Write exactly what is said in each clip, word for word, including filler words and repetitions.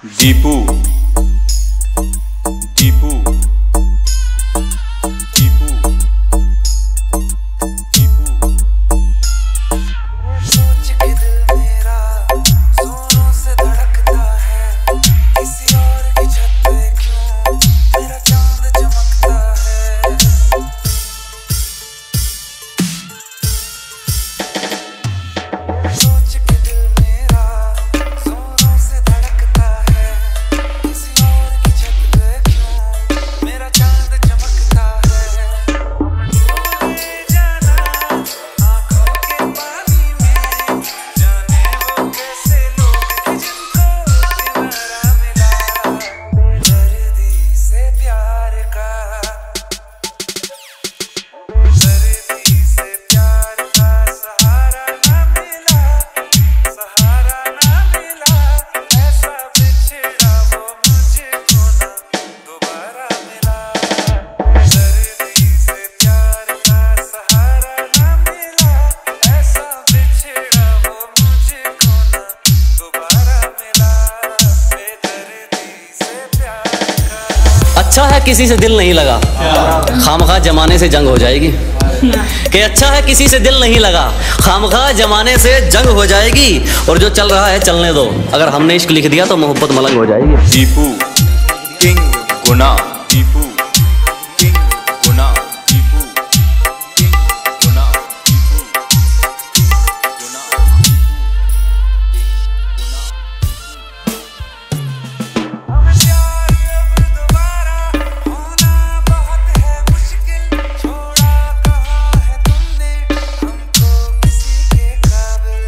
दीपू दीपू दीपू दीपू सोच के दिल मेरा जोरों से धड़कता है। किसी और की छत पे क्यों मेरा चांद चमकता है। सोच के दिल मेरा जोरों से धड़कता है। किसी और की छत पे क्यों मेरा चांद चमकता है। हमने जाना आँखों के पानी में, जाने वो कैसे लोग थे जिनको किनारा मिला बेदर्दी से प्यार का। बेदर्दी से प्यार का सहारा ना मिला, सहारा ना मिला। ऐसा बिछड़ा वो मुझको ना दोबारा मिला। बेदर्दी से प्यार का सहारा ना मिला, ऐसा बिछड़ा वो मुझको ना दोबारा मिला। बेदर्दी से प्यार का। अच्छा है किसी से दिल नहीं लगा, खामखा जमाने से जंग हो जाएगी। कि अच्छा है किसी से दिल नहीं लगा, खामखा जमाने से जंग हो जाएगी। और जो चल रहा है चलने दो, अगर हमने इश्क लिख दिया तो मोहब्बत मलंग हो जाएगी। Deepu king Guna Deepu king Guna Deepu king Guna Deepu Guna हमें प्यार अब दोबारा होना बहुत है मुश्किल। छोड़ा कहाँ है तुमने हमको किसी के काबिल।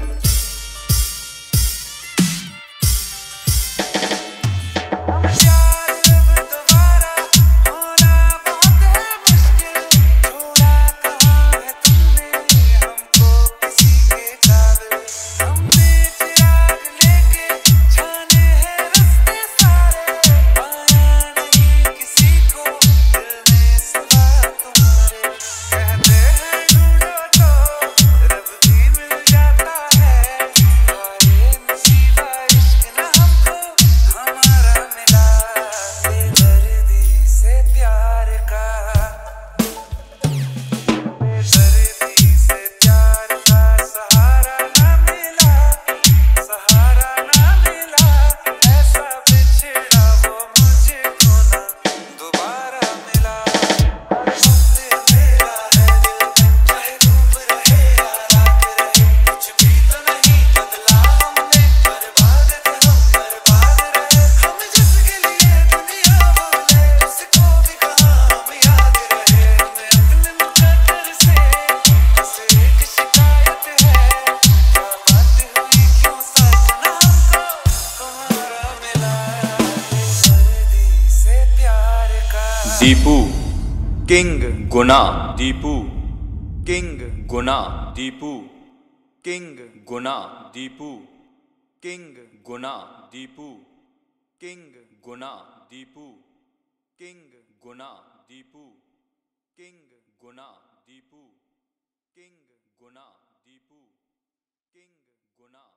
हमें प्यार अब दोबारा होना बहुत है मुश्किल। छोड़ा कहाँ है तुमने हमको किसी के काबिल। हमने चिराग लेके छाने हैं रास्ते सारे, पाया नहीं किसी को दिल में सिवा तुम्हारे। कहते हैं ढूंढो तो रब भी मिल जाता है। हाय नसीबा इश्क ना हमको हमारा मिला बेदर्दी से प्यार का। बेदर्दी से प्यार का सहारा ना मिला, सहारा ना मिला। ऐसा बिछड़ा वो मुझको ना दोबारा मिला। वक्त मेरा है दिल में, चाहे डूब रहे या रात रहे, कुछ भी तो नहीं बदला हमने। बर्बाद थे हम बर्बाद रहे, हम जिसके लिए दुनिया बोले उसको भी कहाँ हम याद रहे। हमें अपने मुकद्दर से बस एक शिकायत है, क्या बात हुई क्यों साजना हमको तुम्हारा मिला बेदर्दी से प्यार का। Deepu king Guna Deepu king Guna Deepu king Guna Deepu king Guna Deepu king Guna Deepu king Guna Deepu king Guna Deepu king Guna Deepu king गुना